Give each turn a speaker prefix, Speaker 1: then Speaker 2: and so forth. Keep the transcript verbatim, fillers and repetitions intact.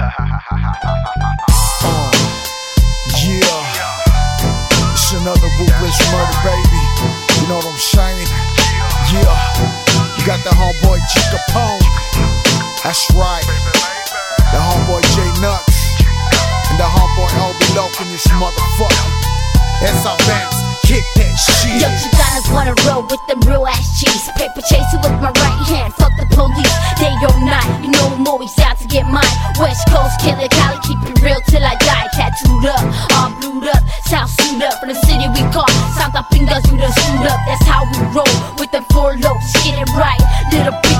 Speaker 1: uh, yeah, it's another ruthless murder, baby. You know what I'm saying? Yeah, you got the homeboy G Capone. That's right, the homeboy J Nuts and the homeboy Obi Loke in this motherfucker. S I Vance, kick that shit.
Speaker 2: Yo, Chicanas wanna roll with them real ass cheese. Paper chaser with my right hand, fuck the police. Day or night, you know I'm always out to get mine. West Coast killer, Cali, keep it real till I die. Tattooed up, all blued up, South suit up. From the city we call Santa Pingas, you the suit up. That's how we roll with the four lows, get it right. Little bitch